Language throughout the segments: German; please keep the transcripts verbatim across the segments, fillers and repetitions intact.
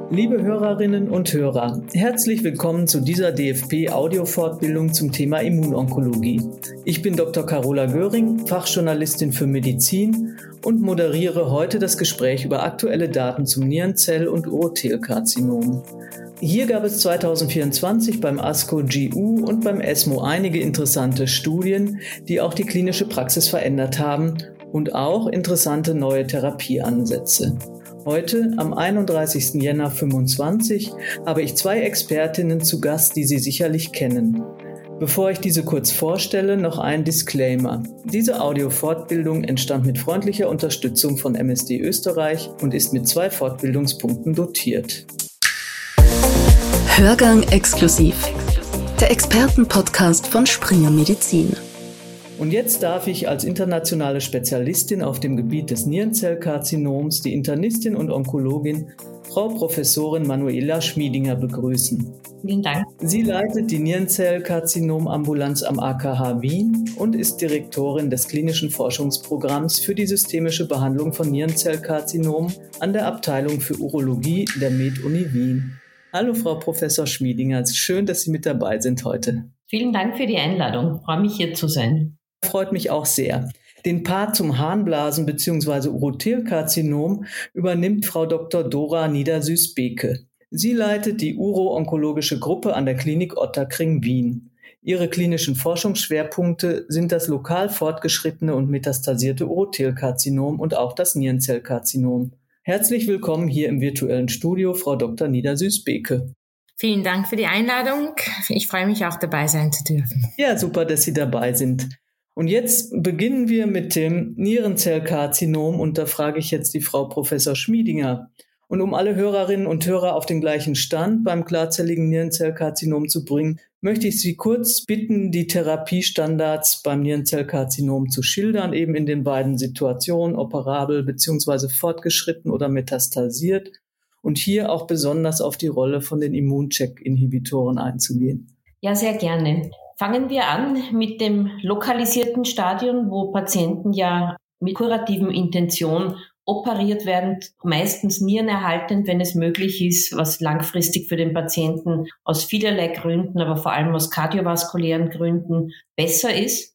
Liebe Hörerinnen und Hörer, herzlich willkommen zu dieser D F P-Audio-Fortbildung zum Thema Immunonkologie. Ich bin Doktor Carola Göring, Fachjournalistin für Medizin und moderiere heute das Gespräch über aktuelle Daten zum Nierenzell- und Urothelkarzinom. Hier gab es zweitausendvierundzwanzig beim ASCO G U und beim ESMO einige interessante Studien, die auch die klinische Praxis verändert haben und auch interessante neue Therapieansätze. Heute, am einunddreißigsten Jänner fünfundzwanzig, habe ich zwei Expertinnen zu Gast, die Sie sicherlich kennen. Bevor ich diese kurz vorstelle, noch ein Disclaimer. Diese Audio-Fortbildung entstand mit freundlicher Unterstützung von M S D Österreich und ist mit zwei Fortbildungspunkten dotiert. Hörgang exklusiv. Der Expertenpodcast von Springer Medizin. Und jetzt darf ich als internationale Spezialistin auf dem Gebiet des Nierenzellkarzinoms die Internistin und Onkologin Frau Professorin Manuela Schmiedinger begrüßen. Vielen Dank. Sie leitet die Nierenzellkarzinomambulanz am A K H Wien und ist Direktorin des klinischen Forschungsprogramms für die systemische Behandlung von Nierenzellkarzinomen an der Abteilung für Urologie der Med-Uni Wien. Hallo Frau Professor Schmiedinger, schön, dass Sie mit dabei sind heute. Vielen Dank für die Einladung. Ich freue mich, hier zu sein. Freut mich auch sehr. Den Part zum Harnblasen- bzw. Urothelkarzinom übernimmt Frau Doktor Dora Niedersüß-Beke. Sie leitet die Uro-Onkologische Gruppe an der Klinik Ottakring Wien. Ihre klinischen Forschungsschwerpunkte sind das lokal fortgeschrittene und metastasierte Urothelkarzinom und auch das Nierenzellkarzinom. Herzlich willkommen hier im virtuellen Studio, Frau Doktor Niedersüß-Beke. Vielen Dank für die Einladung. Ich freue mich auch, dabei sein zu dürfen. Ja, super, dass Sie dabei sind. Und jetzt beginnen wir mit dem Nierenzellkarzinom und da frage ich jetzt die Frau Professor Schmiedinger. Und um alle Hörerinnen und Hörer auf den gleichen Stand beim klarzelligen Nierenzellkarzinom zu bringen, möchte ich Sie kurz bitten, die Therapiestandards beim Nierenzellkarzinom zu schildern, eben in den beiden Situationen, operabel bzw. fortgeschritten oder metastasiert, und hier auch besonders auf die Rolle von den Immuncheck-Inhibitoren einzugehen. Ja, sehr gerne. Fangen wir an mit dem lokalisierten Stadium, wo Patienten ja mit kurativen Intention operiert werden, meistens nierenerhaltend, wenn es möglich ist, was langfristig für den Patienten aus vielerlei Gründen, aber vor allem aus kardiovaskulären Gründen besser ist.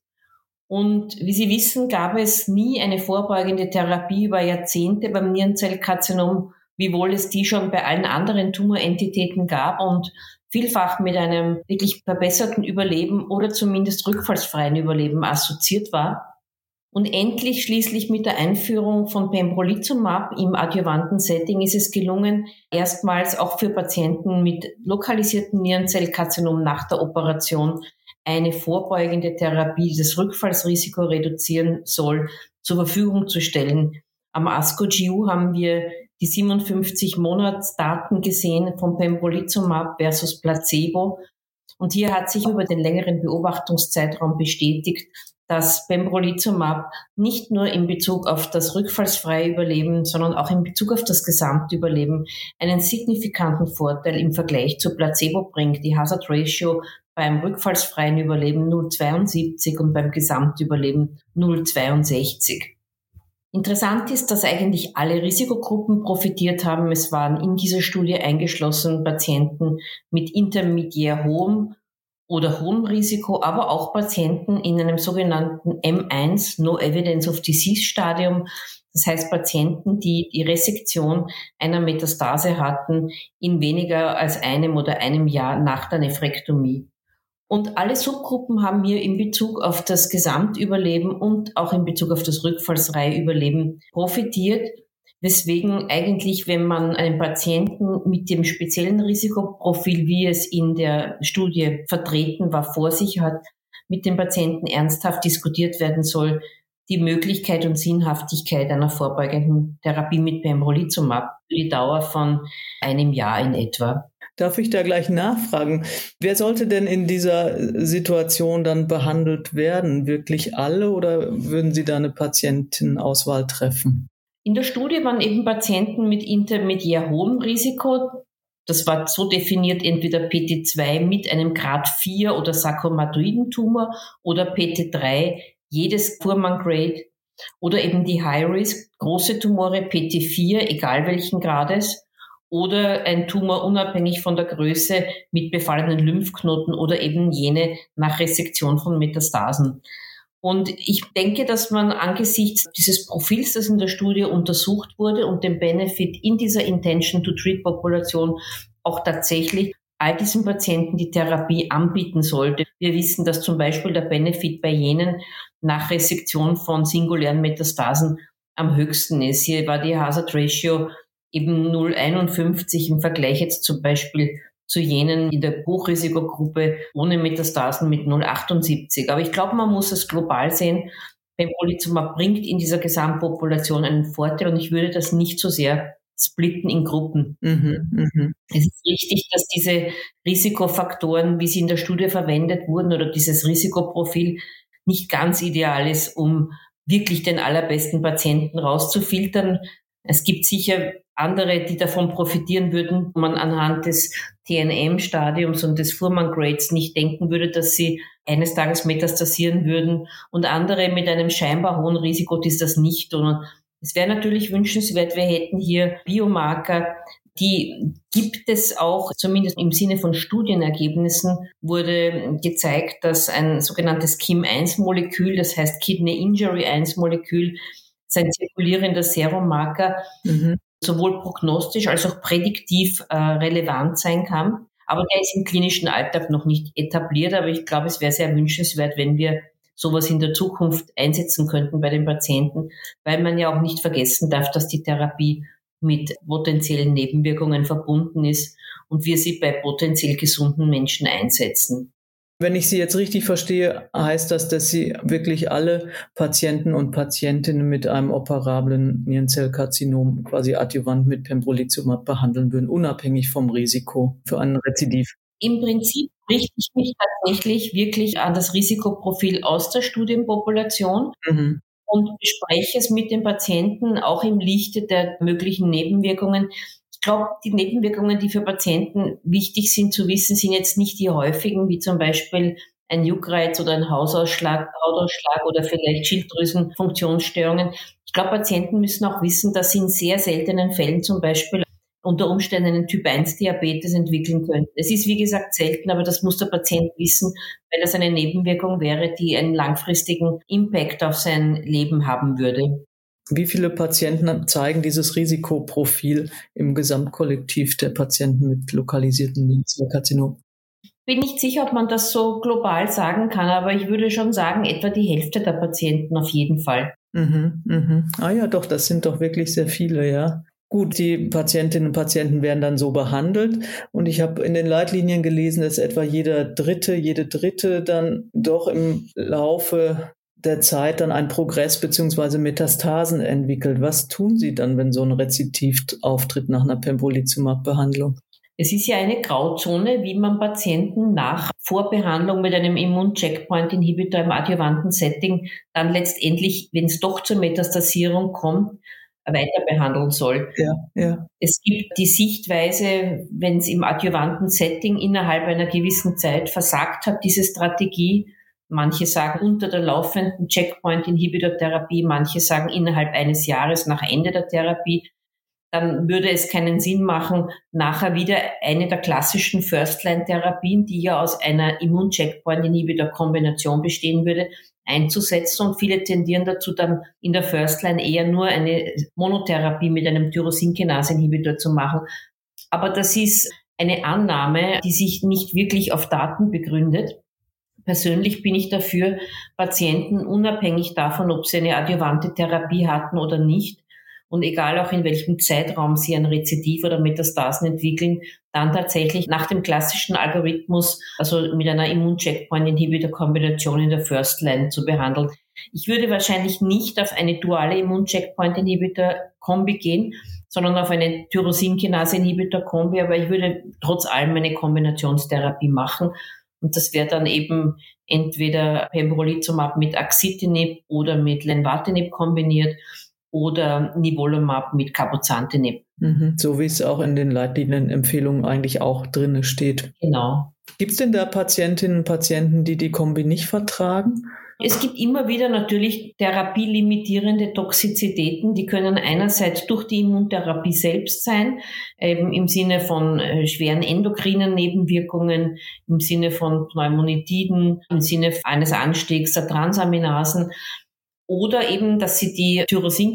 Und wie Sie wissen, gab es nie eine vorbeugende Therapie über Jahrzehnte beim Nierenzellkarzinom, wiewohl es die schon bei allen anderen Tumorentitäten gab und vielfach mit einem wirklich verbesserten Überleben oder zumindest rückfallsfreien Überleben assoziiert war. Und endlich schließlich mit der Einführung von Pembrolizumab im adjuvanten Setting ist es gelungen, erstmals auch für Patienten mit lokalisiertem Nierenzellkarzinom nach der Operation eine vorbeugende Therapie, die das Rückfallsrisiko reduzieren soll, zur Verfügung zu stellen. Am ASCO G U haben wir die siebenundfünfzig Monatsdaten gesehen von Pembrolizumab versus Placebo. Und hier hat sich über den längeren Beobachtungszeitraum bestätigt, dass Pembrolizumab nicht nur in Bezug auf das rückfallsfreie Überleben, sondern auch in Bezug auf das Gesamtüberleben einen signifikanten Vorteil im Vergleich zu Placebo bringt. Die Hazard Ratio beim rückfallsfreien Überleben null Komma zweiundsiebzig und beim Gesamtüberleben null Komma zweiundsechzig. Interessant ist, dass eigentlich alle Risikogruppen profitiert haben. Es waren in dieser Studie eingeschlossen Patienten mit intermediär hohem oder hohem Risiko, aber auch Patienten in einem sogenannten M eins, No Evidence of Disease Stadium. Das heißt Patienten, die die Resektion einer Metastase hatten in weniger als einem oder einem Jahr nach der Nephrektomie. Und alle Subgruppen haben hier in Bezug auf das Gesamtüberleben und auch in Bezug auf das rückfallsfreie Überleben profitiert, weswegen eigentlich, wenn man einen Patienten mit dem speziellen Risikoprofil, wie es in der Studie vertreten war, vor sich hat, mit dem Patienten ernsthaft diskutiert werden soll, die Möglichkeit und Sinnhaftigkeit einer vorbeugenden Therapie mit Pembrolizumab für die Dauer von einem Jahr in etwa. Darf ich da gleich nachfragen? Wer sollte denn in dieser Situation dann behandelt werden? Wirklich alle oder würden Sie da eine Patientenauswahl treffen? In der Studie waren eben Patienten mit intermediär hohem Risiko. Das war so definiert, entweder P T zwei mit einem Grad vier oder sarkomatoiden Tumor oder P T drei, jedes Fuhrmann-Grade, oder eben die High-Risk, große Tumore, P T vier, egal welchen Grades. oder ein Tumor unabhängig von der Größe mit befallenen Lymphknoten oder eben jene nach Resektion von Metastasen. Und ich denke, dass man angesichts dieses Profils, das in der Studie untersucht wurde und dem Benefit in dieser Intention-to-Treat-Population auch tatsächlich all diesen Patienten die Therapie anbieten sollte. Wir wissen, dass zum Beispiel der Benefit bei jenen nach Resektion von singulären Metastasen am höchsten ist. Hier war die Hazard Ratio eben null Komma einundfünfzig im Vergleich jetzt zum Beispiel zu jenen in der Hochrisikogruppe ohne Metastasen mit null Komma achtundsiebzig. Aber ich glaube, man muss es global sehen. Pembrolizumab bringt in dieser Gesamtpopulation einen Vorteil und ich würde das nicht so sehr splitten in Gruppen. Mhm, mh. Es ist richtig, dass diese Risikofaktoren, wie sie in der Studie verwendet wurden, oder dieses Risikoprofil nicht ganz ideal ist, um wirklich den allerbesten Patienten rauszufiltern. Es gibt sicher andere, die davon profitieren würden, wo man anhand des T N M-Stadiums und des Fuhrmann-Grades nicht denken würde, dass sie eines Tages metastasieren würden, und andere mit einem scheinbar hohen Risiko, die das nicht tun. Es wäre natürlich wünschenswert, wir hätten hier Biomarker, die gibt es auch, zumindest im Sinne von Studienergebnissen wurde gezeigt, dass ein sogenanntes K I M eins Molekül, das heißt Kidney Injury eins Molekül, sein zirkulierender Serummarker, mhm. sowohl prognostisch als auch prädiktiv äh, relevant sein kann. Aber der ist im klinischen Alltag noch nicht etabliert. Aber ich glaube, es wäre sehr wünschenswert, wenn wir sowas in der Zukunft einsetzen könnten bei den Patienten, weil man ja auch nicht vergessen darf, dass die Therapie mit potenziellen Nebenwirkungen verbunden ist und wir sie bei potenziell gesunden Menschen einsetzen. Wenn ich Sie jetzt richtig verstehe, heißt das, dass Sie wirklich alle Patienten und Patientinnen mit einem operablen Nierenzellkarzinom quasi adjuvant mit Pembrolizumab behandeln würden, unabhängig vom Risiko für einen Rezidiv? Im Prinzip richte ich mich tatsächlich wirklich an das Risikoprofil aus der Studienpopulation mhm. und bespreche es mit den Patienten auch im Lichte der möglichen Nebenwirkungen. Ich glaube, die Nebenwirkungen, die für Patienten wichtig sind zu wissen, sind jetzt nicht die häufigen, wie zum Beispiel ein Juckreiz oder ein Hausausschlag, Hautausschlag oder vielleicht Schilddrüsenfunktionsstörungen. Ich glaube, Patienten müssen auch wissen, dass sie in sehr seltenen Fällen zum Beispiel unter Umständen einen Typ eins Diabetes entwickeln könnten. Es ist, wie gesagt, selten, aber das muss der Patient wissen, weil das eine Nebenwirkung wäre, die einen langfristigen Impact auf sein Leben haben würde. Wie viele Patienten zeigen dieses Risikoprofil im Gesamtkollektiv der Patienten mit lokalisierten Nierenzellkarzinom? Ich bin nicht sicher, ob man das so global sagen kann, aber ich würde schon sagen, etwa die Hälfte der Patienten auf jeden Fall. Mhm, mhm. Ah ja, doch, das sind doch wirklich sehr viele, ja. Gut, die Patientinnen und Patienten werden dann so behandelt und ich habe in den Leitlinien gelesen, dass etwa jeder Dritte, jede Dritte dann doch im Laufe der Zeit dann ein Progress bzw. Metastasen entwickelt. Was tun Sie dann, wenn so ein Rezidiv auftritt nach einer Pembrolizumab-Behandlung? Es ist ja eine Grauzone, wie man Patienten nach Vorbehandlung mit einem Immun-Checkpoint-Inhibitor im adjuvanten Setting dann letztendlich, wenn es doch zur Metastasierung kommt, weiter behandeln soll. Ja, ja. Es gibt die Sichtweise, wenn es im adjuvanten Setting innerhalb einer gewissen Zeit versagt hat, diese Strategie. Manche sagen unter der laufenden Checkpoint-Inhibitor-Therapie, manche sagen innerhalb eines Jahres nach Ende der Therapie. Dann würde es keinen Sinn machen, nachher wieder eine der klassischen First-Line-Therapien, die ja aus einer Immun-Checkpoint-Inhibitor-Kombination bestehen würde, einzusetzen. Und viele tendieren dazu, dann in der First-Line eher nur eine Monotherapie mit einem Tyrosinkinase-Inhibitor zu machen. Aber das ist eine Annahme, die sich nicht wirklich auf Daten begründet. Persönlich bin ich dafür, Patienten unabhängig davon, ob sie eine adjuvante Therapie hatten oder nicht, und egal auch in welchem Zeitraum sie ein Rezidiv oder Metastasen entwickeln, dann tatsächlich nach dem klassischen Algorithmus, also mit einer Immun-Checkpoint-Inhibitor-Kombination in der First Line zu behandeln. Ich würde wahrscheinlich nicht auf eine duale Immun-Checkpoint-Inhibitor-Kombi gehen, sondern auf eine Tyrosinkinase-Inhibitor-Kombi, aber ich würde trotz allem eine Kombinationstherapie machen. Und das wäre dann eben entweder Pembrolizumab mit Axitinib oder mit Lenvatinib kombiniert oder Nivolumab mit Cabozantinib. Mhm, so wie es auch in den Leitlinienempfehlungen eigentlich auch drin steht. Genau. Gibt es denn da Patientinnen und Patienten, die die Kombi nicht vertragen? Es gibt immer wieder natürlich therapielimitierende Toxizitäten, die können einerseits durch die Immuntherapie selbst sein, eben im Sinne von äh, schweren endokrinen Nebenwirkungen, im Sinne von Pneumonitiden, im Sinne eines Anstiegs der Transaminasen, oder eben, dass sie die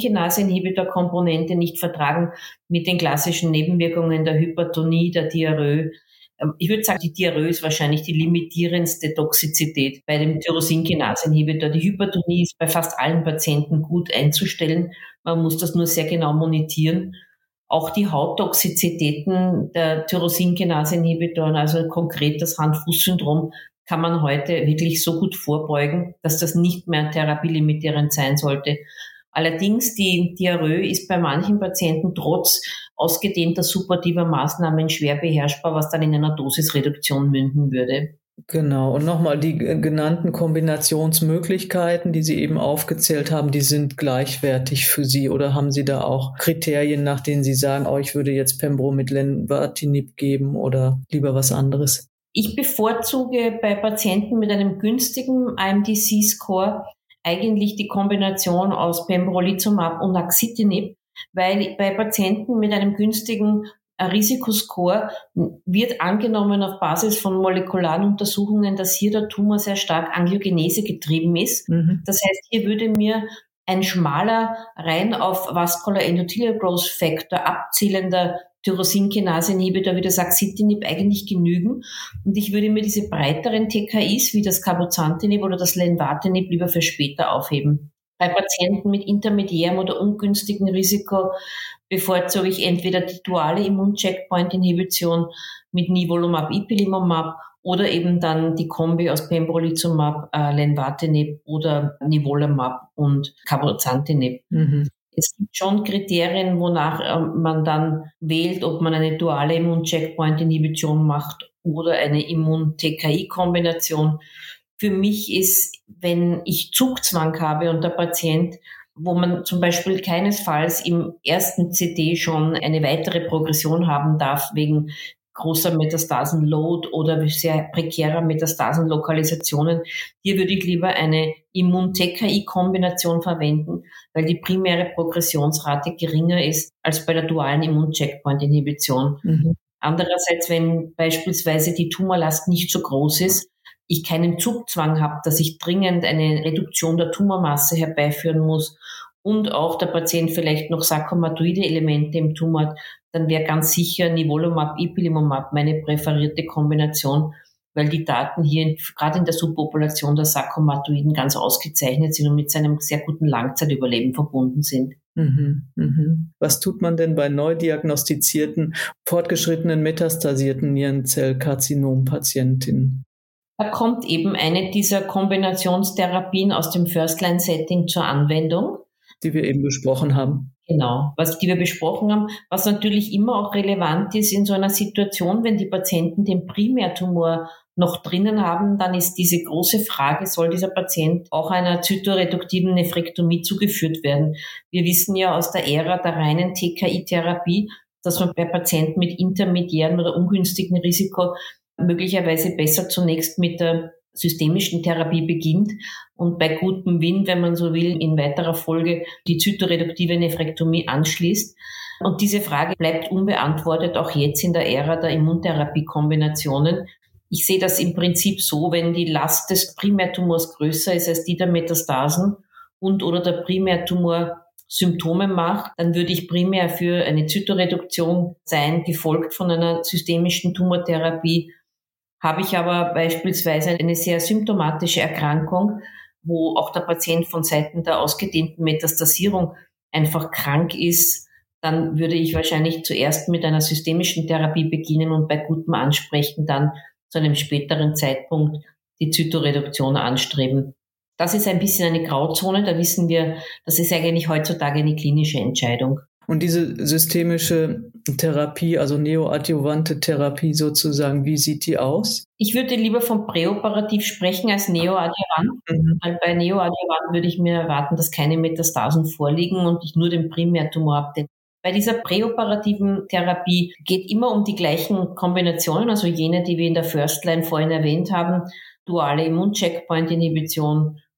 Tyrosinkinase-Inhibitor-Komponente nicht vertragen mit den klassischen Nebenwirkungen der Hypertonie, der Diarrhoe. Ich würde sagen, die Diarrhoe ist wahrscheinlich die limitierendste Toxizität bei dem Tyrosinkinase-Inhibitor. Die Hypertonie ist bei fast allen Patienten gut einzustellen. Man muss das nur sehr genau monitieren. Auch die Hauttoxizitäten der Tyrosinkinase-Inhibitoren, also konkret das Hand-Fuß-Syndrom, kann man heute wirklich so gut vorbeugen, dass das nicht mehr therapielimitierend sein sollte. Allerdings, die Diarrhoe ist bei manchen Patienten trotz ausgedehnter supportiver Maßnahmen schwer beherrschbar, was dann in einer Dosisreduktion münden würde. Genau. Und nochmal die genannten Kombinationsmöglichkeiten, die Sie eben aufgezählt haben, die sind gleichwertig für Sie, oder haben Sie da auch Kriterien, nach denen Sie sagen, oh, ich würde jetzt Pembro mit Lenvatinib geben oder lieber was anderes? Ich bevorzuge bei Patienten mit einem günstigen I M D C-Score eigentlich die Kombination aus Pembrolizumab und Axitinib, weil bei Patienten mit einem günstigen Risikoscore wird angenommen auf Basis von molekularen Untersuchungen, dass hier der Tumor sehr stark Angiogenese getrieben ist. Mhm. Das heißt, hier würde mir ein schmaler, rein auf Vascular Endothelial Growth Factor abzielender Tyrosinkinase-Inhibitor wie das Axitinib eigentlich genügen. Und ich würde mir diese breiteren T K Is wie das Cabozantinib oder das Lenvatinib lieber für später aufheben. Bei Patienten mit intermediärem oder ungünstigem Risiko bevorzuge ich entweder die duale Immun-Checkpoint-Inhibition mit Nivolumab, Ipilimumab oder eben dann die Kombi aus Pembrolizumab, äh, Lenvatinib oder Nivolumab und Cabozantinib. Mhm. Es gibt schon Kriterien, wonach äh, man dann wählt, ob man eine duale Immun-Checkpoint-Inhibition macht oder eine Immun-T K I-Kombination. Für mich ist, wenn ich Zugzwang habe und der Patient, wo man zum Beispiel keinesfalls im ersten C T schon eine weitere Progression haben darf wegen großer Metastasenload oder sehr prekärer Metastasenlokalisationen. Hier würde ich lieber eine Immun-T K I-Kombination verwenden, weil die primäre Progressionsrate geringer ist als bei der dualen Immun-Checkpoint-Inhibition. Mhm. Andererseits, wenn beispielsweise die Tumorlast nicht so groß ist, ich keinen Zugzwang habe, dass ich dringend eine Reduktion der Tumormasse herbeiführen muss und auch der Patient vielleicht noch sarkomatoide Elemente im Tumor hat, dann wäre ganz sicher Nivolumab, Ipilimumab meine präferierte Kombination, weil die Daten hier gerade in der Subpopulation der Sarkomatoiden ganz ausgezeichnet sind und mit seinem sehr guten Langzeitüberleben verbunden sind. Mhm, mhm. Was tut man denn bei neu diagnostizierten, fortgeschrittenen metastasierten Nierenzellkarzinom-Patientinnen? Da kommt eben eine dieser Kombinationstherapien aus dem First-Line-Setting zur Anwendung. Die wir eben besprochen haben. Genau, was die wir besprochen haben, was natürlich immer auch relevant ist in so einer Situation, wenn die Patienten den Primärtumor noch drinnen haben, dann ist diese große Frage, soll dieser Patient auch einer zytoreduktiven Nephrektomie zugeführt werden? Wir wissen ja aus der Ära der reinen T K I-Therapie, dass man bei Patienten mit intermediärem oder ungünstigem Risiko möglicherweise besser zunächst mit der systemischen Therapie beginnt und bei gutem Win, wenn man so will, in weiterer Folge die zytoreduktive Nephrektomie anschließt. Und diese Frage bleibt unbeantwortet, auch jetzt in der Ära der Immuntherapie-Kombinationen. Ich sehe das im Prinzip so, wenn die Last des Primärtumors größer ist als die der Metastasen und oder der Primärtumor Symptome macht, dann würde ich primär für eine Zytoreduktion sein, gefolgt von einer systemischen Tumortherapie. Habe ich aber beispielsweise eine sehr symptomatische Erkrankung, wo auch der Patient von Seiten der ausgedehnten Metastasierung einfach krank ist, dann würde ich wahrscheinlich zuerst mit einer systemischen Therapie beginnen und bei gutem Ansprechen dann zu einem späteren Zeitpunkt die Zytoreduktion anstreben. Das ist ein bisschen eine Grauzone, da wissen wir, das ist eigentlich heutzutage eine klinische Entscheidung. Und diese systemische Therapie, also neoadjuvante Therapie sozusagen, wie sieht die aus? Ich würde lieber von präoperativ sprechen als neoadjuvant, mhm. weil bei neoadjuvant würde ich mir erwarten, dass keine Metastasen vorliegen und ich nur den Primärtumor habe. Bei dieser präoperativen Therapie geht immer um die gleichen Kombinationen, also jene, die wir in der First Line vorhin erwähnt haben, duale Immun-Checkpoint-Inhibition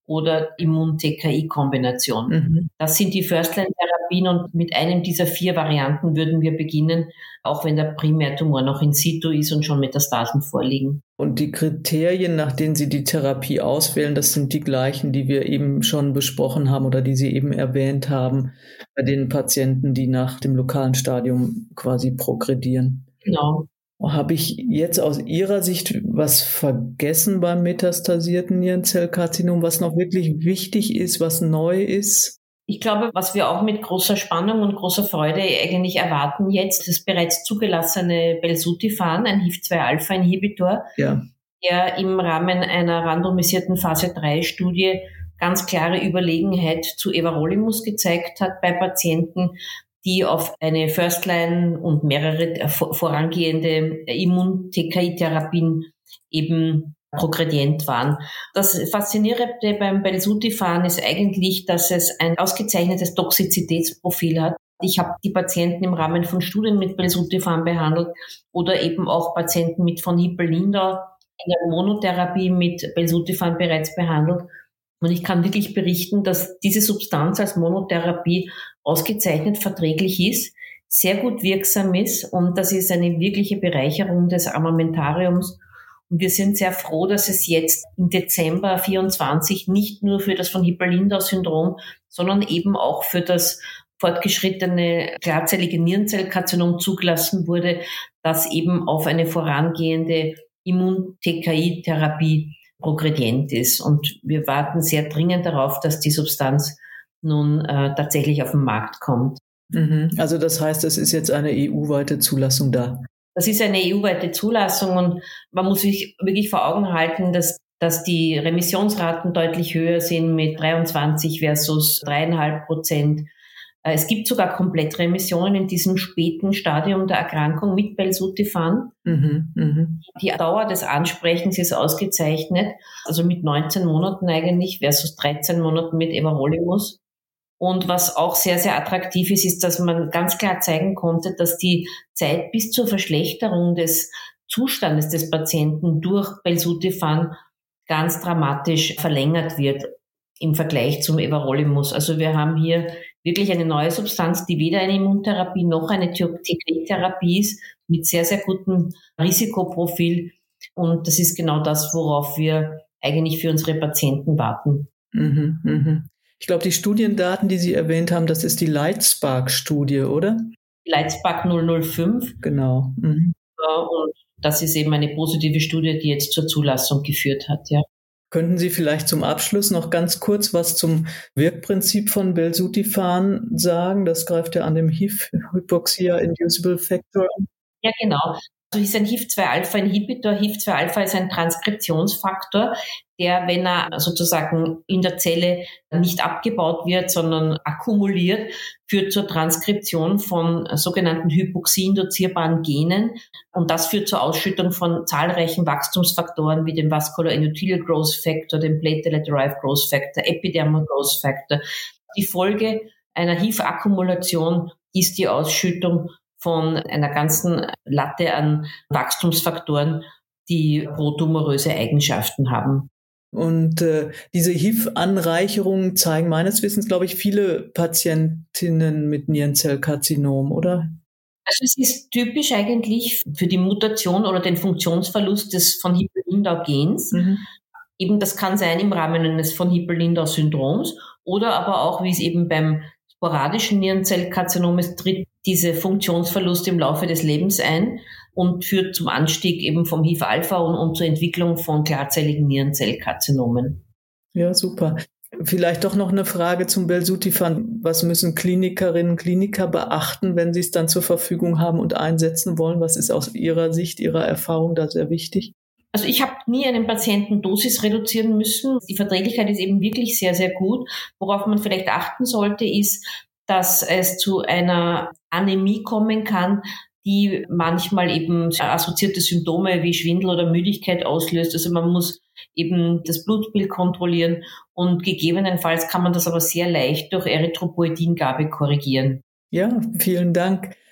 oder Immun-T K I-Kombination. Mhm. Das sind die First-Line-Therapien und mit einem dieser vier Varianten würden wir beginnen, auch wenn der Primärtumor noch in situ ist und schon Metastasen vorliegen. Und die Kriterien, nach denen Sie die Therapie auswählen, das sind die gleichen, die wir eben schon besprochen haben oder die Sie eben erwähnt haben bei den Patienten, die nach dem lokalen Stadium quasi progredieren. Genau. Habe ich jetzt aus Ihrer Sicht was vergessen beim metastasierten Nierenzellkarzinom, was noch wirklich wichtig ist, was neu ist? Ich glaube, was wir auch mit großer Spannung und großer Freude eigentlich erwarten jetzt, ist bereits zugelassene Belzutifan, ein H I V zwei Alpha Inhibitor, ja. der im Rahmen einer randomisierten Phase drei Studie ganz klare Überlegenheit zu Everolimus gezeigt hat bei Patienten, die auf eine First-Line und mehrere vorangehende Immun-T K I-Therapien eben progredient waren. Das Faszinierende beim Belzutifan ist eigentlich, dass es ein ausgezeichnetes Toxizitätsprofil hat. Ich habe die Patienten im Rahmen von Studien mit Belzutifan behandelt oder eben auch Patienten mit von Hippel-Lindau in der Monotherapie mit Belzutifan bereits behandelt. Und ich kann wirklich berichten, dass diese Substanz als Monotherapie ausgezeichnet verträglich ist, sehr gut wirksam ist und das ist eine wirkliche Bereicherung des Armamentariums. Und wir sind sehr froh, dass es jetzt im Dezember vierundzwanzig nicht nur für das von Hippel-Lindau-Syndrom, sondern eben auch für das fortgeschrittene klarzellige Nierenzellkarzinom zugelassen wurde, das eben auf eine vorangehende Immun-T K I-Therapie progredient ist. Und wir warten sehr dringend darauf, dass die Substanz nun äh, tatsächlich auf den Markt kommt. Mhm. Also das heißt, es ist jetzt eine E U-weite Zulassung da. Das ist eine E U-weite Zulassung und man muss sich wirklich vor Augen halten, dass, dass die Remissionsraten deutlich höher sind mit dreiundzwanzig versus dreieinhalb Prozent. Es gibt sogar Komplettremissionen in diesem späten Stadium der Erkrankung mit Belzutifan. Mhm, mh. Die Dauer des Ansprechens ist ausgezeichnet, also mit neunzehn Monaten eigentlich versus dreizehn Monaten mit Everolimus. Und was auch sehr, sehr attraktiv ist, ist, dass man ganz klar zeigen konnte, dass die Zeit bis zur Verschlechterung des Zustandes des Patienten durch Belzutifan ganz dramatisch verlängert wird im Vergleich zum Everolimus. Also wir haben hier wirklich eine neue Substanz, die weder eine Immuntherapie noch eine T K I-Therapie ist, mit sehr, sehr gutem Risikoprofil. Und das ist genau das, worauf wir eigentlich für unsere Patienten warten. Mhm, mhm. Ich glaube, die Studiendaten, die Sie erwähnt haben, das ist die Lightspark-Studie, oder? Lightspark null null fünf. Genau. Mhm. Und das ist eben eine positive Studie, die jetzt zur Zulassung geführt hat, ja. Könnten Sie vielleicht zum Abschluss noch ganz kurz was zum Wirkprinzip von Belzutifan sagen? Das greift ja an dem H I V, Hypoxia-Inducible Factor an. Ja, genau. Also ist ein H I V zwei Alpha Inhibitor. H I V zwei Alpha ist ein Transkriptionsfaktor, der, wenn er sozusagen in der Zelle nicht abgebaut wird, sondern akkumuliert, führt zur Transkription von sogenannten hypoxie-induzierbaren Genen. Und das führt zur Ausschüttung von zahlreichen Wachstumsfaktoren wie dem Vascular Endothelial Growth Factor, dem Platelet-Derived Growth Factor, Epidermal Growth Factor. Die Folge einer H I V-Akkumulation ist die Ausschüttung von einer ganzen Latte an Wachstumsfaktoren, die protumoröse Eigenschaften haben. Und äh, diese H I V-Anreicherungen zeigen meines Wissens, glaube ich, viele Patientinnen mit Nierenzellkarzinom, oder? Also es ist typisch eigentlich für die Mutation oder den Funktionsverlust des von Hippel-Lindau-Gens. Mhm. Eben das kann sein im Rahmen eines von Hippel-Lindau-Syndroms oder aber auch, wie es eben beim sporadischen Nierenzellkarzinom ist, tritt diese Funktionsverlust im Laufe des Lebens ein und führt zum Anstieg eben vom H I V-Alpha und, und zur Entwicklung von klarzelligen Nierenzellkarzinomen. Ja, super. Vielleicht doch noch eine Frage zum Belzutifan. Was müssen Klinikerinnen und Kliniker beachten, wenn sie es dann zur Verfügung haben und einsetzen wollen? Was ist aus Ihrer Sicht, Ihrer Erfahrung da sehr wichtig? Also ich habe nie einen Patienten Dosis reduzieren müssen. Die Verträglichkeit ist eben wirklich sehr, sehr gut. Worauf man vielleicht achten sollte, ist, dass es zu einer Anämie kommen kann, die manchmal eben assoziierte Symptome wie Schwindel oder Müdigkeit auslöst. Also man muss eben das Blutbild kontrollieren und gegebenenfalls kann man das aber sehr leicht durch Erythropoietingabe korrigieren. Ja, vielen Dank.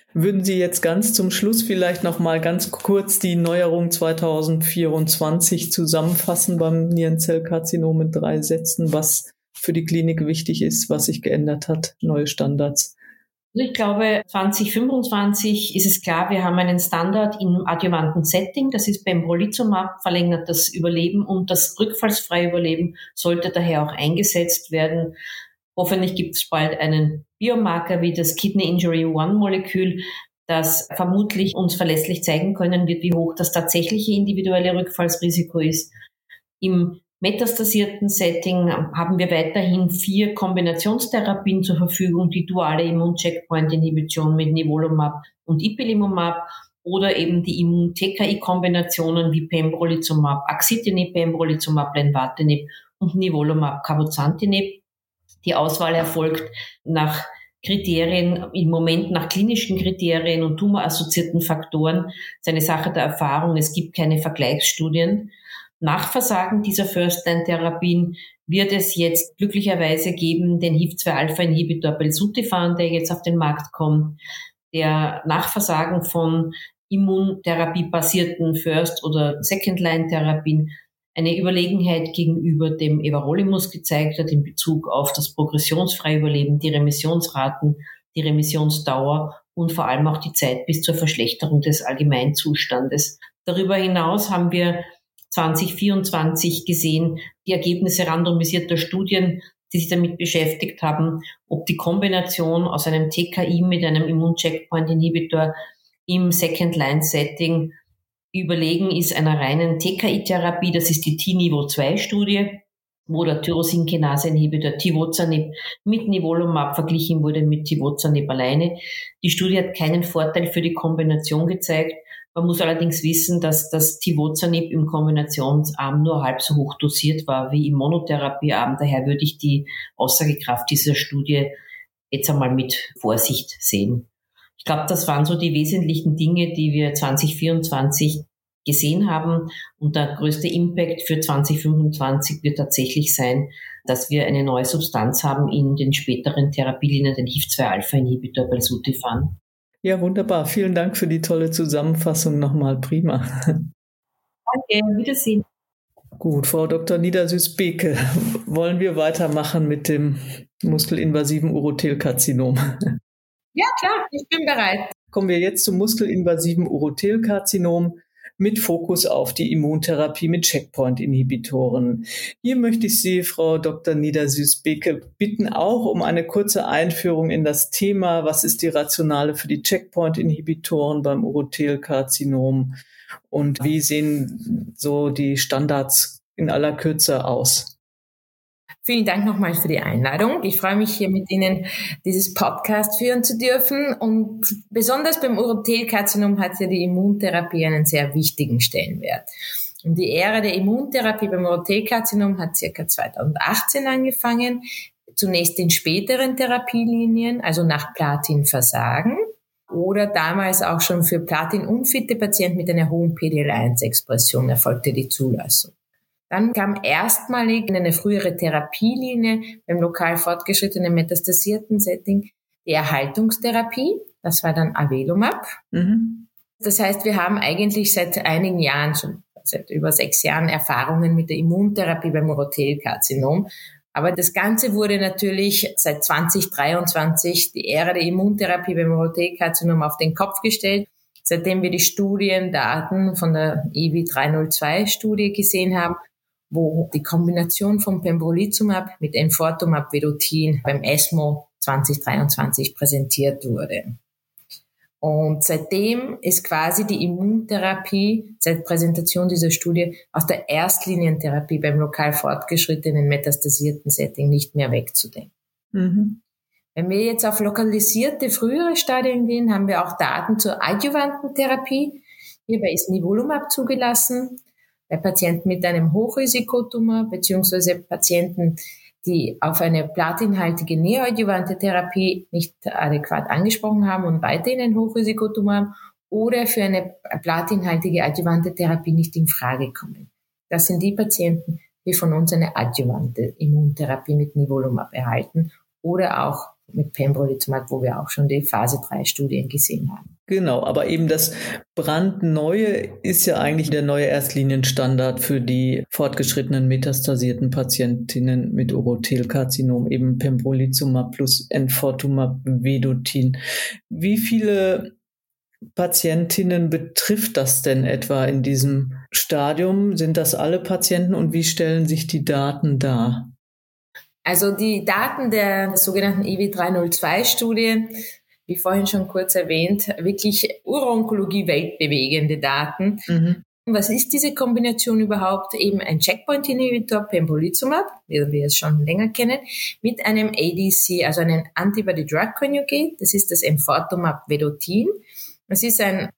Würden Sie jetzt ganz zum Schluss vielleicht noch mal ganz kurz die Neuerung zwanzig vierundzwanzig zusammenfassen beim Nierenzellkarzinom in drei Sätzen, was für die Klinik wichtig ist, was sich geändert hat, neue Standards? Ich glaube, zwanzig fünfundzwanzig ist es klar, wir haben einen Standard im adjuvanten Setting. Das ist Pembrolizumab, verlängert das Überleben und das rückfallsfreie Überleben sollte daher auch eingesetzt werden. Hoffentlich gibt es bald einen Biomarker wie das Kidney Injury One Molekül, das vermutlich uns verlässlich zeigen können wird, wie hoch das tatsächliche individuelle Rückfallsrisiko ist. Im metastasierten Setting haben wir weiterhin vier Kombinationstherapien zur Verfügung, die duale Immun-Checkpoint-Inhibition mit Nivolumab und Ipilimumab oder eben die Immun-T K I-Kombinationen wie Pembrolizumab, Axitinib, Pembrolizumab, Lenvatinib und Nivolumab, Cabozantinib. Die Auswahl erfolgt nach Kriterien, im Moment nach klinischen Kriterien und tumorassoziierten Faktoren. Das ist eine Sache der Erfahrung, es gibt keine Vergleichsstudien. Nach Versagen dieser First-Line-Therapien wird es jetzt glücklicherweise geben den H I V zwei Alpha Inhibitor Belzutifan, der jetzt auf den Markt kommt, der nach Versagen von immuntherapiebasierten First- oder Second-Line-Therapien eine Überlegenheit gegenüber dem Everolimus gezeigt hat in Bezug auf das progressionsfreie Überleben, die Remissionsraten, die Remissionsdauer und vor allem auch die Zeit bis zur Verschlechterung des Allgemeinzustandes. Darüber hinaus haben wir zwanzig vierundzwanzig gesehen, die Ergebnisse randomisierter Studien, die sich damit beschäftigt haben, ob die Kombination aus einem T K I mit einem Immun-Checkpoint-Inhibitor im Second-Line-Setting überlegen ist einer reinen T K I-Therapie. Das ist die T Nivo zwei Studie, wo der Tyrosinkinase-Inhibitor Tivozanib mit Nivolumab verglichen wurde mit Tivozanib alleine. Die Studie hat keinen Vorteil für die Kombination gezeigt. Man muss allerdings wissen, dass das Tivozanib im Kombinationsarm nur halb so hoch dosiert war wie im Monotherapiearm. Daher würde ich die Aussagekraft dieser Studie jetzt einmal mit Vorsicht sehen. Ich glaube, das waren so die wesentlichen Dinge, die wir zwanzig vierundzwanzig gesehen haben. Und der größte Impact für zwanzig fünfundzwanzig wird tatsächlich sein, dass wir eine neue Substanz haben in den späteren Therapielinien, den H I V zwei Alpha Inhibitor Belzutifan. Ja, wunderbar. Vielen Dank für die tolle Zusammenfassung nochmal. Prima. Danke, Wiedersehen. Gut, Frau Doktor Niedersüß-Beke, wollen wir weitermachen mit dem muskelinvasiven Urothelkarzinom? Ja, klar, ich bin bereit. Kommen wir jetzt zum muskelinvasiven Urothelkarzinom mit Fokus auf die Immuntherapie mit Checkpoint-Inhibitoren. Hier möchte ich Sie, Frau Doktor Niedersüß-Beke, bitten, auch um eine kurze Einführung in das Thema. Was ist die Rationale für die Checkpoint-Inhibitoren beim Urothelkarzinom und wie sehen so die Standards in aller Kürze aus? Vielen Dank nochmal für die Einladung. Ich freue mich, hier mit Ihnen dieses Podcast führen zu dürfen. Und besonders beim Urothelkarzinom hat ja die Immuntherapie einen sehr wichtigen Stellenwert. Und die Ära der Immuntherapie beim Urothelkarzinom hat circa zweitausendachtzehn angefangen. Zunächst in späteren Therapielinien, also nach Platinversagen oder damals auch schon für platinunfitte Patienten mit einer hohen P D L eins Expression erfolgte die Zulassung. Dann kam erstmalig in eine frühere Therapielinie beim lokal fortgeschrittenen metastasierten Setting die Erhaltungstherapie. Das war dann Avelumab. Mhm. Das heißt, wir haben eigentlich seit einigen Jahren, schon seit über sechs Jahren, Erfahrungen mit der Immuntherapie beim Urothelkarzinom. Aber das Ganze wurde natürlich seit zwanzig dreiundzwanzig, die Ära der Immuntherapie beim Urothelkarzinom, auf den Kopf gestellt. Seitdem wir die Studiendaten von der I W I drei null zwei Studie gesehen haben, wo die Kombination von Pembrolizumab mit Enfortumab Vedotin beim ESMO zwanzig dreiundzwanzig präsentiert wurde. Und seitdem ist quasi die Immuntherapie, seit Präsentation dieser Studie, aus der Erstlinientherapie beim lokal fortgeschrittenen metastasierten Setting nicht mehr wegzudenken. Mhm. Wenn wir jetzt auf lokalisierte frühere Stadien gehen, haben wir auch Daten zur adjuvanten Therapie. Hierbei ist Nivolumab zugelassen. Bei Patienten mit einem Hochrisikotumor beziehungsweise Patienten, die auf eine platinhaltige neoadjuvante Therapie nicht adäquat angesprochen haben und weiterhin ein Hochrisikotumor haben oder für eine platinhaltige adjuvante Therapie nicht in Frage kommen. Das sind die Patienten, die von uns eine adjuvante Immuntherapie mit Nivolumab erhalten oder auch mit Pembrolizumab, wo wir auch schon die Phase drei Studien gesehen haben. Genau, aber eben das brandneue ist ja eigentlich der neue Erstlinienstandard für die fortgeschrittenen metastasierten Patientinnen mit Urothelkarzinom, eben Pembrolizumab plus Enfortumab Vedotin. Wie viele Patientinnen betrifft das denn etwa in diesem Stadium? Sind das alle Patienten und wie stellen sich die Daten dar? Also die Daten der sogenannten I W drei null zwei Studie, wie vorhin schon kurz erwähnt, wirklich Uro-Onkologie weltbewegende Daten. Mhm. Was ist diese Kombination überhaupt? Eben ein Checkpoint-Inhibitor, Pembrolizumab, wie wir es schon länger kennen, mit einem A D C, also einem Antibody-Drug-Conjugate. Das ist das Enfortumab Vedotin. Es ist ein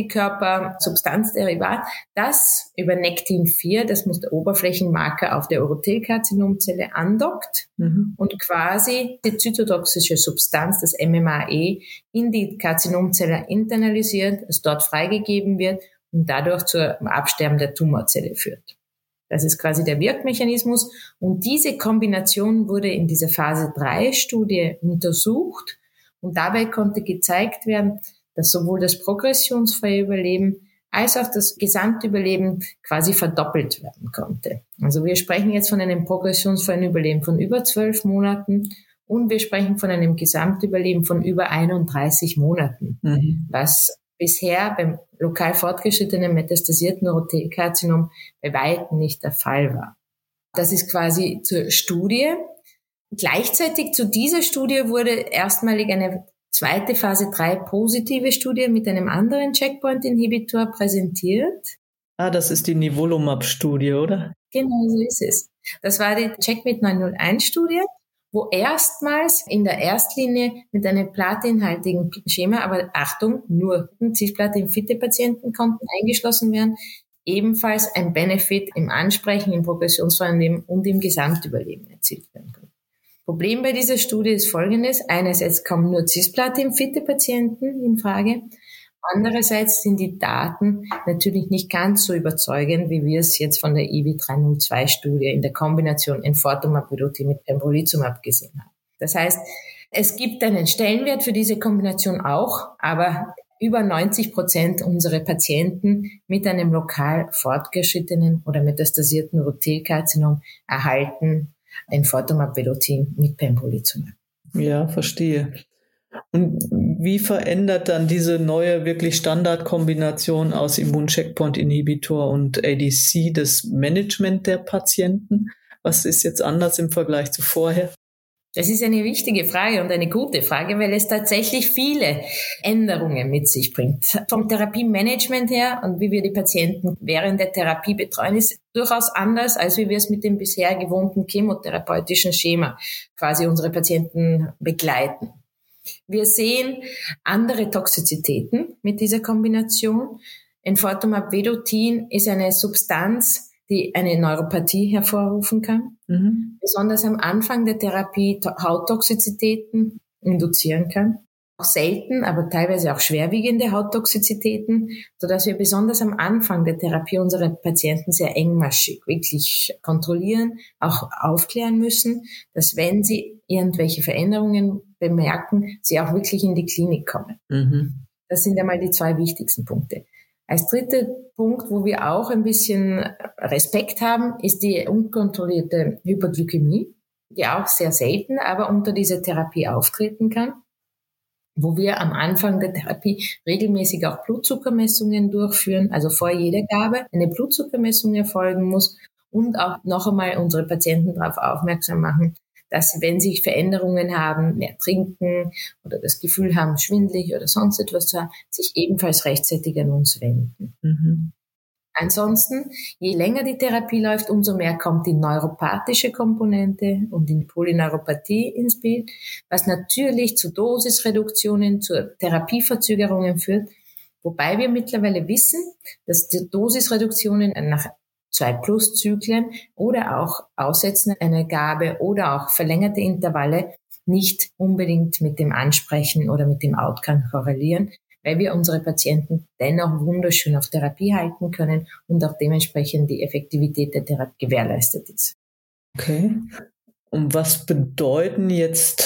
Antikörper-Substanzderivat, das über Nektin vier, das muss der Oberflächenmarker auf der Urothelkarzinomzelle, andockt mhm. und quasi die zytotoxische Substanz, das M M A E, in die Karzinomzelle internalisiert, es dort freigegeben wird und dadurch zum Absterben der Tumorzelle führt. Das ist quasi der Wirkmechanismus. Und diese Kombination wurde in dieser Phase drei Studie untersucht und dabei konnte gezeigt werden, dass sowohl das progressionsfreie Überleben als auch das Gesamtüberleben quasi verdoppelt werden konnte. Also wir sprechen jetzt von einem progressionsfreien Überleben von über zwölf Monaten und wir sprechen von einem Gesamtüberleben von über einunddreißig Monaten, mhm. was bisher beim lokal fortgeschrittenen metastasierten Urothelkarzinom bei weitem nicht der Fall war. Das ist quasi zur Studie. Gleichzeitig zu dieser Studie wurde erstmalig eine zweite Phase drei positive Studie mit einem anderen Checkpoint-Inhibitor präsentiert. Ah, das ist die Nivolumab-Studie, oder? Genau, so ist es. Das war die Checkmate neun null eins Studie, wo erstmals in der Erstlinie mit einem platinhaltigen Schema, aber Achtung, nur cisplatin-fitte Patienten konnten eingeschlossen werden, ebenfalls ein Benefit im Ansprechen, im progressionsfreien Leben und im Gesamtüberleben erzielt werden konnte. Problem bei dieser Studie ist Folgendes. Einerseits kommen nur cisplatin-fitte Patienten in Frage. Andererseits sind die Daten natürlich nicht ganz so überzeugend, wie wir es jetzt von der I W drei null zwei Studie in der Kombination Enfortumab Vedotin mit Pembrolizumab gesehen haben. Das heißt, es gibt einen Stellenwert für diese Kombination auch, aber über neunzig Prozent unserer Patienten mit einem lokal fortgeschrittenen oder metastasierten Urothelkarzinom erhalten Enfortumab Vedotin mit Pembrolizumab. Ja, verstehe. Und wie verändert dann diese neue, wirklich Standardkombination aus Immuncheckpoint-Inhibitor und A D C das Management der Patienten? Was ist jetzt anders im Vergleich zu vorher? Das ist eine wichtige Frage und eine gute Frage, weil es tatsächlich viele Änderungen mit sich bringt. Vom Therapiemanagement her und wie wir die Patienten während der Therapie betreuen, ist durchaus anders, als wie wir es mit dem bisher gewohnten chemotherapeutischen Schema quasi unsere Patienten begleiten. Wir sehen andere Toxizitäten mit dieser Kombination. Enfortumab Vedotin ist eine Substanz, die eine Neuropathie hervorrufen kann, mhm. besonders am Anfang der Therapie Hauttoxizitäten induzieren kann. Auch selten, aber teilweise auch schwerwiegende Hauttoxizitäten, sodass wir besonders am Anfang der Therapie unsere Patienten sehr engmaschig wirklich kontrollieren, auch aufklären müssen, dass wenn sie irgendwelche Veränderungen bemerken, sie auch wirklich in die Klinik kommen. Mhm. Das sind einmal die zwei wichtigsten Punkte. Als dritter Punkt, wo wir auch ein bisschen Respekt haben, ist die unkontrollierte Hyperglykämie, die auch sehr selten, aber unter dieser Therapie auftreten kann, wo wir am Anfang der Therapie regelmäßig auch Blutzuckermessungen durchführen, also vor jeder Gabe eine Blutzuckermessung erfolgen muss und auch noch einmal unsere Patienten darauf aufmerksam machen, dass sie, wenn sie Veränderungen haben, mehr trinken oder das Gefühl haben, schwindelig oder sonst etwas zu haben, sich ebenfalls rechtzeitig an uns wenden. Mhm. Ansonsten, je länger die Therapie läuft, umso mehr kommt die neuropathische Komponente und die Polyneuropathie ins Bild, was natürlich zu Dosisreduktionen, zu Therapieverzögerungen führt, wobei wir mittlerweile wissen, dass die Dosisreduktionen nach zwei plus Zyklen oder auch Aussetzen einer Gabe oder auch verlängerte Intervalle nicht unbedingt mit dem Ansprechen oder mit dem Outcome korrelieren, weil wir unsere Patienten dennoch wunderschön auf Therapie halten können und auch dementsprechend die Effektivität der Therapie gewährleistet ist. Okay. Und was bedeuten jetzt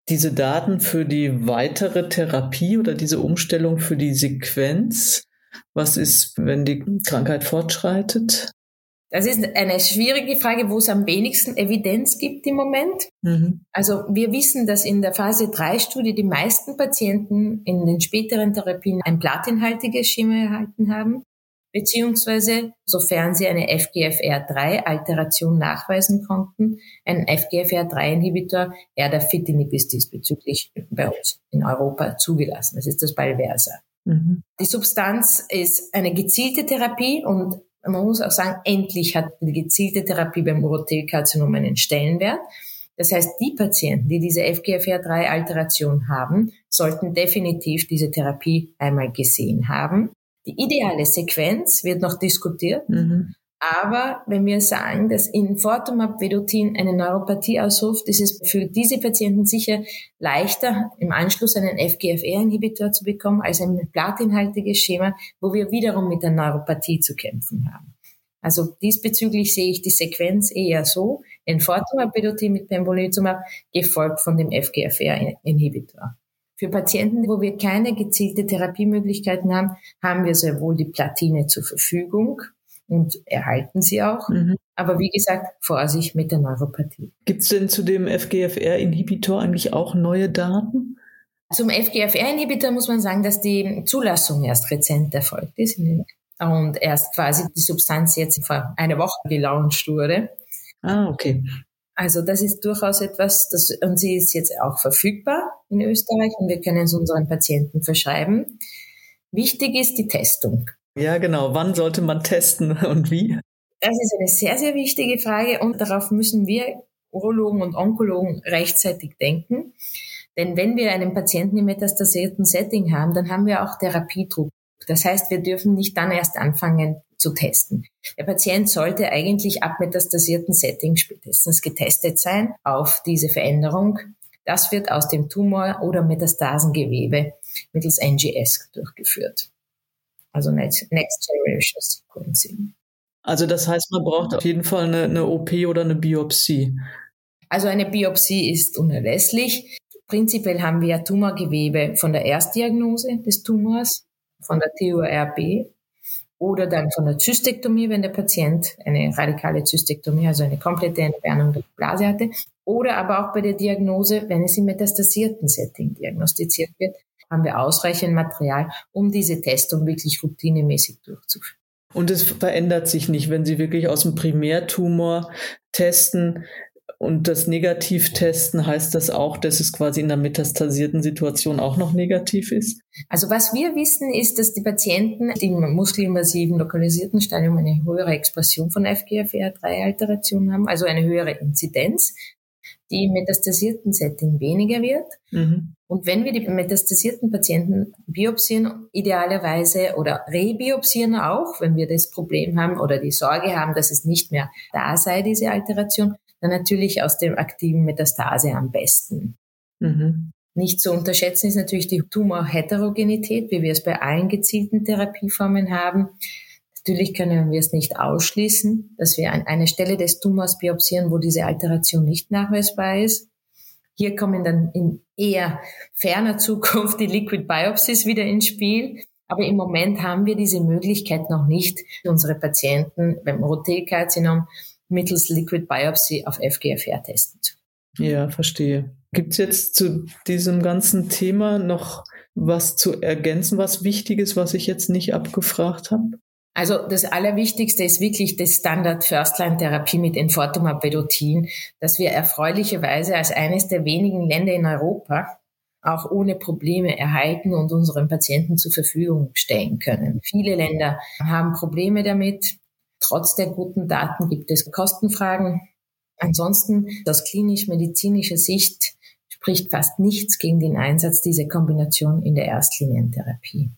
diese Daten für die weitere Therapie oder diese Umstellung für die Sequenz? Was ist, wenn die Krankheit fortschreitet? Das ist eine schwierige Frage, wo es am wenigsten Evidenz gibt im Moment. Mhm. Also wir wissen, dass in der Phase drei Studie die meisten Patienten in den späteren Therapien ein blatthaltiges Schema erhalten haben, beziehungsweise, sofern sie eine F G F R drei Alteration nachweisen konnten, ein F G F R drei Inhibitor, Erdafitinib ist diesbezüglich bei uns in Europa zugelassen. Das ist das Balversa. Mhm. Die Substanz ist eine gezielte Therapie und man muss auch sagen, endlich hat die gezielte Therapie beim Urothelkarzinom einen Stellenwert. Das heißt, die Patienten, die diese F G F R drei Alteration haben, sollten definitiv diese Therapie einmal gesehen haben. Die ideale Sequenz wird noch diskutiert, mhm. aber wenn wir sagen, dass Infortumab Vedotin eine Neuropathie ausruft, ist es für diese Patienten sicher leichter, im Anschluss einen F G F R-Inhibitor zu bekommen, als ein blatthaltiges Schema, wo wir wiederum mit der Neuropathie zu kämpfen haben. Also diesbezüglich sehe ich die Sequenz eher so, Infortumab Vedotin mit Pembrolizumab, gefolgt von dem F G F R-Inhibitor. Für Patienten, wo wir keine gezielte Therapiemöglichkeiten haben, haben wir sehr wohl die Platine zur Verfügung und erhalten sie auch. Mhm. Aber wie gesagt, Vorsicht mit der Neuropathie. Gibt es denn zu dem F G F R-Inhibitor eigentlich auch neue Daten? Zum F G F R-Inhibitor muss man sagen, dass die Zulassung erst rezent erfolgt ist und erst quasi die Substanz jetzt vor einer Woche gelauncht wurde. Ah, okay. Also das ist durchaus etwas, das, und sie ist jetzt auch verfügbar in Österreich und wir können es unseren Patienten verschreiben. Wichtig ist die Testung. Ja, genau. Wann sollte man testen und wie? Das ist eine sehr, sehr wichtige Frage und darauf müssen wir Urologen und Onkologen rechtzeitig denken. Denn wenn wir einen Patienten im metastasierten Setting haben, dann haben wir auch Therapiedruck. Das heißt, wir dürfen nicht dann erst anfangen zu testen. Der Patient sollte eigentlich ab metastasierten Setting spätestens getestet sein auf diese Veränderung. Das wird aus dem Tumor oder Metastasengewebe mittels N G S durchgeführt. Also Next Generation Sequencing. Also das heißt, man braucht auf jeden Fall eine, eine O P oder eine Biopsie. Also eine Biopsie ist unerlässlich. Prinzipiell haben wir Tumorgewebe von der Erstdiagnose des Tumors, von der T U R B oder dann von der Zystektomie, wenn der Patient eine radikale Zystektomie, also eine komplette Entfernung der Blase hatte, oder aber auch bei der Diagnose, wenn es im metastasierten Setting diagnostiziert wird, haben wir ausreichend Material, um diese Testung wirklich routinemäßig durchzuführen. Und es verändert sich nicht, wenn Sie wirklich aus dem Primärtumor testen und das negativ testen, heißt das auch, dass es quasi in der metastasierten Situation auch noch negativ ist? Also was wir wissen, ist, dass die Patienten, die im muskelinvasiven lokalisierten Stadium eine höhere Expression von F G F R drei Alteration haben, also eine höhere Inzidenz, die im metastasierten Setting weniger wird. Mhm. Und wenn wir die metastasierten Patienten biopsieren, idealerweise oder rebiopsieren auch, wenn wir das Problem haben oder die Sorge haben, dass es nicht mehr da sei, diese Alteration, dann natürlich aus dem aktiven Metastase am besten. Mhm. Nicht zu unterschätzen ist natürlich die Tumorheterogenität, wie wir es bei allen gezielten Therapieformen haben. Natürlich können wir es nicht ausschließen, dass wir an einer Stelle des Tumors biopsieren, wo diese Alteration nicht nachweisbar ist. Hier kommen dann in eher ferner Zukunft die Liquid Biopsies wieder ins Spiel. Aber im Moment haben wir diese Möglichkeit noch nicht, unsere Patienten beim Urothelkarzinom mittels Liquid Biopsy auf F G F R testen zu können. Ja, verstehe. Gibt es jetzt zu diesem ganzen Thema noch was zu ergänzen, was Wichtiges, was ich jetzt nicht abgefragt habe? Also das Allerwichtigste ist wirklich die Standard-First-Line-Therapie mit Infortumab Vedotin, das wir erfreulicherweise als eines der wenigen Länder in Europa auch ohne Probleme erhalten und unseren Patienten zur Verfügung stellen können. Viele Länder haben Probleme damit. Trotz der guten Daten gibt es Kostenfragen. Ansonsten, aus klinisch-medizinischer Sicht, spricht fast nichts gegen den Einsatz dieser Kombination in der Erstlinientherapie.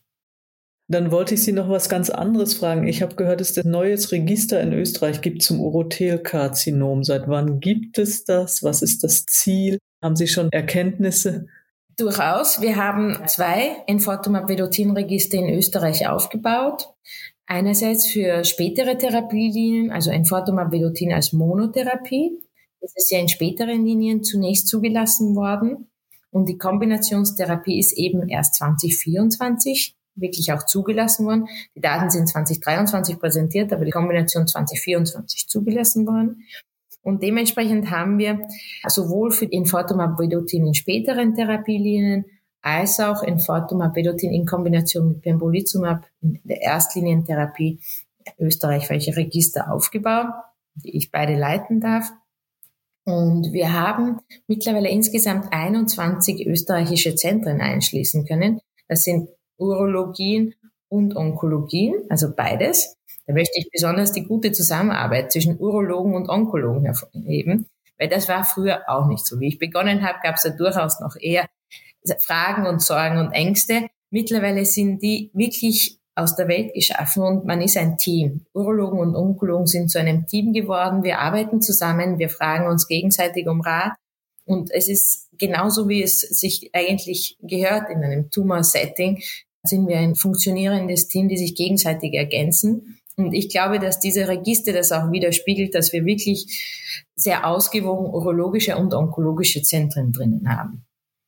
Dann wollte ich Sie noch was ganz anderes fragen. Ich habe gehört, dass es ein neues Register in Österreich gibt zum Urothelkarzinom. Seit wann gibt es das? Was ist das Ziel? Haben Sie schon Erkenntnisse? Durchaus. Wir haben zwei Infortumab Vedotin-Register in Österreich aufgebaut. Einerseits für spätere Therapielinien, also Infortumab Vedotin als Monotherapie. Das ist ja in späteren Linien zunächst zugelassen worden. Und die Kombinationstherapie ist eben erst zwanzig vierundzwanzig wirklich auch zugelassen worden. Die Daten sind zwanzig dreiundzwanzig präsentiert, aber die Kombination zwanzig vierundzwanzig zugelassen worden. Und dementsprechend haben wir sowohl für Enfortumab Vedotin in späteren Therapielinien als auch Enfortumab Vedotin in Kombination mit Pembrolizumab in der Erstlinientherapie österreichweite Register aufgebaut, die ich beide leiten darf. Und wir haben mittlerweile insgesamt einundzwanzig österreichische Zentren einschließen können. Das sind Urologien und Onkologien, also beides. Da möchte ich besonders die gute Zusammenarbeit zwischen Urologen und Onkologen hervorheben, weil das war früher auch nicht so. Wie ich begonnen habe, gab es da durchaus noch eher Fragen und Sorgen und Ängste. Mittlerweile sind die wirklich aus der Welt geschaffen und man ist ein Team. Urologen und Onkologen sind zu einem Team geworden. Wir arbeiten zusammen, wir fragen uns gegenseitig um Rat. Und es ist genauso, wie es sich eigentlich gehört in einem Tumor-Setting, sind wir ein funktionierendes Team, die sich gegenseitig ergänzen. Und ich glaube, dass diese Register das auch widerspiegelt, dass wir wirklich sehr ausgewogen urologische und onkologische Zentren drinnen haben.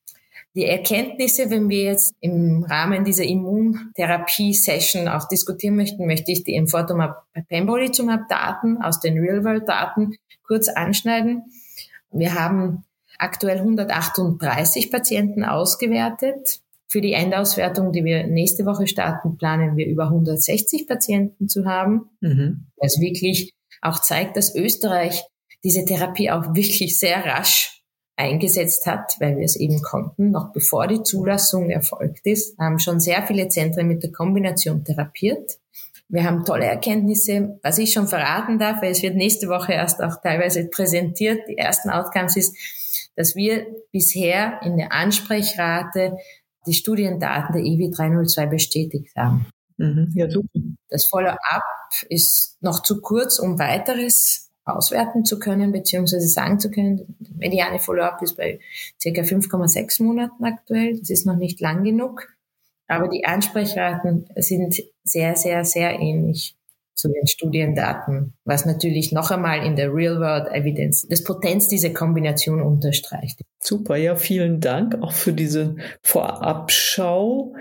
Die Erkenntnisse, wenn wir jetzt im Rahmen dieser Immuntherapie-Session auch diskutieren möchten, möchte ich die Enfortumab Pembrolizumab-Daten aus den Real-World-Daten kurz anschneiden. Wir haben aktuell hundertachtunddreißig Patienten ausgewertet. Für die Endauswertung, die wir nächste Woche starten, planen wir über hundertsechzig Patienten zu haben. Mhm. Was wirklich auch zeigt, dass Österreich diese Therapie auch wirklich sehr rasch eingesetzt hat, weil wir es eben konnten, noch bevor die Zulassung erfolgt ist, haben schon sehr viele Zentren mit der Kombination therapiert. Wir haben tolle Erkenntnisse, was ich schon verraten darf, weil es wird nächste Woche erst auch teilweise präsentiert. Die ersten Outcomes ist, dass wir bisher in der Ansprechrate die Studiendaten der I W drei null zwei bestätigt haben. Mhm, ja, super. Das Follow-up ist noch zu kurz, um weiteres auswerten zu können, beziehungsweise sagen zu können. Der mediane Follow-up ist bei ca. fünf Komma sechs Monaten aktuell. Das ist noch nicht lang genug. Aber die Ansprechraten sind sehr, sehr, sehr ähnlich zu den Studiendaten, was natürlich noch einmal in der Real-World-Evidence das Potenz dieser Kombination unterstreicht. Super, ja, vielen Dank auch für diese Vorabschau.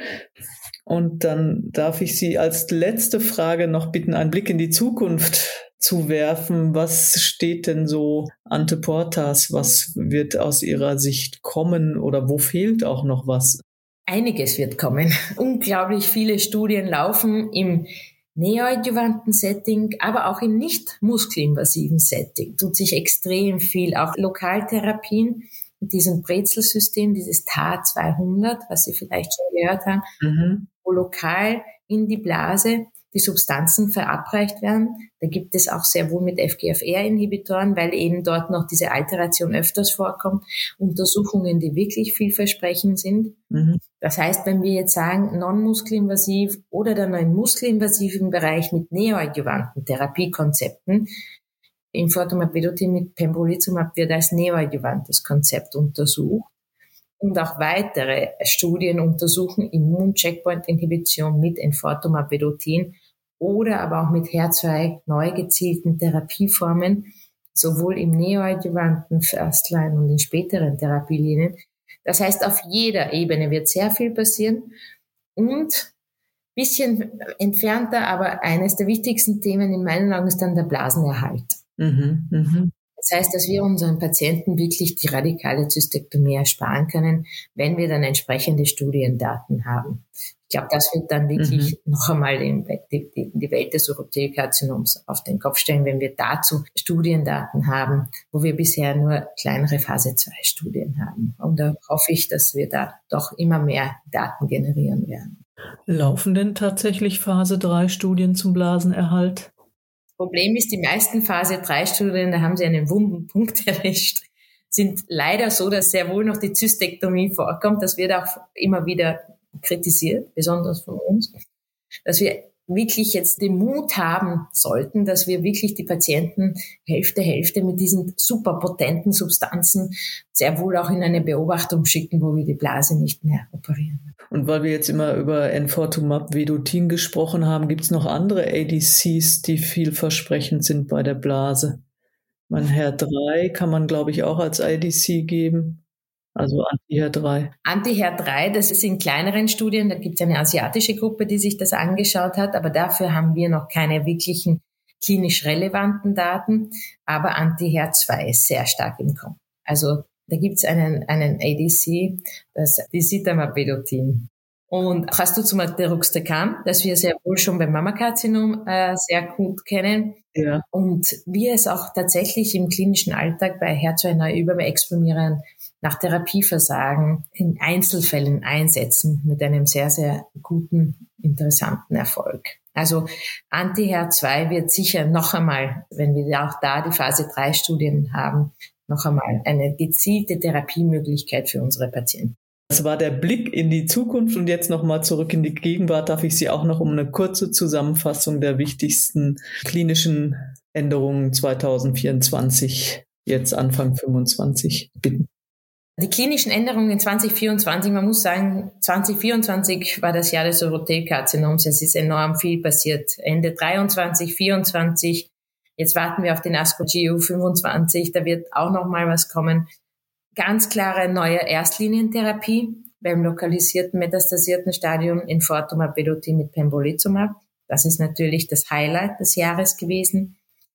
Und dann darf ich Sie als letzte Frage noch bitten, einen Blick in die Zukunft zu werfen. Was steht denn so ante portas? Was wird aus Ihrer Sicht kommen oder wo fehlt auch noch was? Einiges wird kommen. Unglaublich viele Studien laufen im neoadjuvanten Setting, aber auch im nicht muskelinvasiven Setting. Tut sich extrem viel. Auch Lokaltherapien mit diesem Brezel-System, dieses T A zweihundert, was Sie vielleicht schon gehört haben, mhm. wo lokal in die Blase die Substanzen verabreicht werden. Da gibt es auch sehr wohl mit F G F R-Inhibitoren, weil eben dort noch diese Alteration öfters vorkommt, Untersuchungen, die wirklich vielversprechend sind. Mhm. Das heißt, wenn wir jetzt sagen, non-muskelinvasiv oder dann im muskelinvasiven Bereich mit neoadjuvanten Therapiekonzepten, Enfortumab Vedotin mit Pembrolizumab wird als neoadjuvantes Konzept untersucht. Und auch weitere Studien untersuchen Immun-Checkpoint-Inhibition mit Enfortumab Vedotin oder aber auch mit H E R zwei neu gezielten Therapieformen, sowohl im neoadjuvanten First-Line und in späteren Therapielinien. Das heißt, auf jeder Ebene wird sehr viel passieren und bisschen entfernter, aber eines der wichtigsten Themen in meinen Augen ist dann der Blasenerhalt. Mhm, mh. Das heißt, dass wir unseren Patienten wirklich die radikale Zystektomie ersparen können, wenn wir dann entsprechende Studiendaten haben. Ich glaube, das wird dann wirklich mhm. noch einmal die, die, die Welt des Urothelkarzinoms auf den Kopf stellen, wenn wir dazu Studiendaten haben, wo wir bisher nur kleinere Phase zwei Studien haben. Und da hoffe ich, dass wir da doch immer mehr Daten generieren werden. Laufen denn tatsächlich Phase drei Studien zum Blasenerhalt? Problem ist, die meisten Phase drei Studien, da haben sie einen wunden Punkt erwischt, sind leider so, dass sehr wohl noch die Zystektomie vorkommt. Das wird auch immer wieder kritisiert, besonders von uns, dass wir wirklich jetzt den Mut haben sollten, dass wir wirklich die Patienten Hälfte, Hälfte mit diesen super potenten Substanzen sehr wohl auch in eine Beobachtung schicken, wo wir die Blase nicht mehr operieren. Und weil wir jetzt immer über Enfortumab Vedotin gesprochen haben, gibt es noch andere A D Cs, die vielversprechend sind bei der Blase? Mein H E R drei kann man, glaube ich, auch als A D C geben. also Anti-H E R drei? Anti-H E R drei, das ist in kleineren Studien, da gibt es eine asiatische Gruppe, die sich das angeschaut hat, aber dafür haben wir noch keine wirklichen klinisch relevanten Daten, aber Anti-H E R zwei ist sehr stark im Kommen. Also da gibt es einen, einen A D C, das Disitamab Vedotin. Und hast du zum Beispiel Deruxtecan, das wir sehr wohl schon beim Mammakarzinom äh, sehr gut kennen. Ja. Und wir es auch tatsächlich im klinischen Alltag bei H E R zwei neu überexprimieren, nach Therapieversagen in Einzelfällen einsetzen mit einem sehr, sehr guten, interessanten Erfolg. Also Anti-H E R zwei wird sicher noch einmal, wenn wir auch da die Phase drei Studien haben, noch einmal eine gezielte Therapiemöglichkeit für unsere Patienten. Das war der Blick in die Zukunft und jetzt nochmal zurück in die Gegenwart. Darf ich Sie auch noch um eine kurze Zusammenfassung der wichtigsten klinischen Änderungen zwanzig vierundzwanzig, jetzt Anfang fünfundzwanzig, bitten? Die klinischen Änderungen in zwanzig vierundzwanzig, man muss sagen, zwanzig vierundzwanzig war das Jahr des Urothelkarzinoms. Es ist enorm viel passiert. Ende dreiundzwanzig, vierundzwanzig, jetzt warten wir auf den ASCO G U fünfundzwanzig, da wird auch noch mal was kommen. Ganz klare neue Erstlinientherapie beim lokalisierten metastasierten Stadium in Infortumab Vedotin mit Pembrolizumab. Das ist natürlich das Highlight des Jahres gewesen.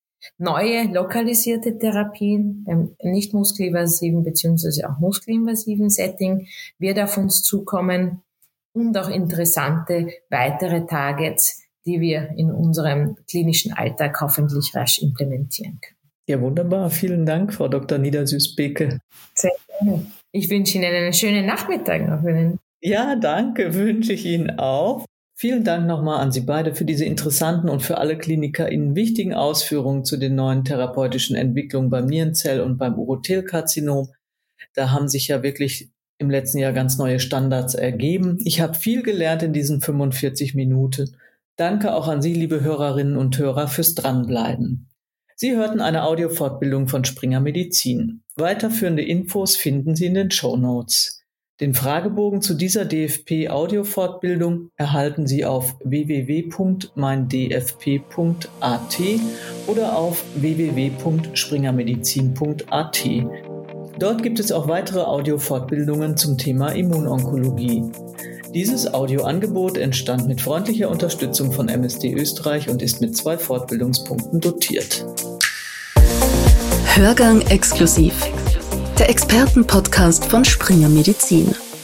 Neue lokalisierte Therapien beim nicht muskelinvasiven bzw. auch muskelinvasiven Setting wird auf uns zukommen und auch interessante weitere Targets, die wir in unserem klinischen Alltag hoffentlich rasch implementieren können. Ja, wunderbar. Vielen Dank, Frau Doktor Niedersüß-Beke. Sehr gerne. Ich wünsche Ihnen einen schönen Nachmittag noch. Ja, danke, wünsche ich Ihnen auch. Vielen Dank nochmal an Sie beide für diese interessanten und für alle KlinikerInnen wichtigen Ausführungen zu den neuen therapeutischen Entwicklungen beim Nierenzell- und beim Urothelkarzinom. Da haben sich ja wirklich im letzten Jahr ganz neue Standards ergeben. Ich habe viel gelernt in diesen fünfundvierzig Minuten. Danke auch an Sie, liebe Hörerinnen und Hörer, fürs Dranbleiben. Sie hörten eine Audiofortbildung von Springer Medizin. Weiterführende Infos finden Sie in den Shownotes. Den Fragebogen zu dieser D F P-Audiofortbildung erhalten Sie auf w w w punkt mein d f p punkt a t oder auf w w w punkt springermedizin punkt a t. Dort gibt es auch weitere Audiofortbildungen zum Thema Immunonkologie. Dieses Audioangebot entstand mit freundlicher Unterstützung von M S D Österreich und ist mit zwei Fortbildungspunkten dotiert. Hörgang exklusiv. Der Expertenpodcast von Springer Medizin.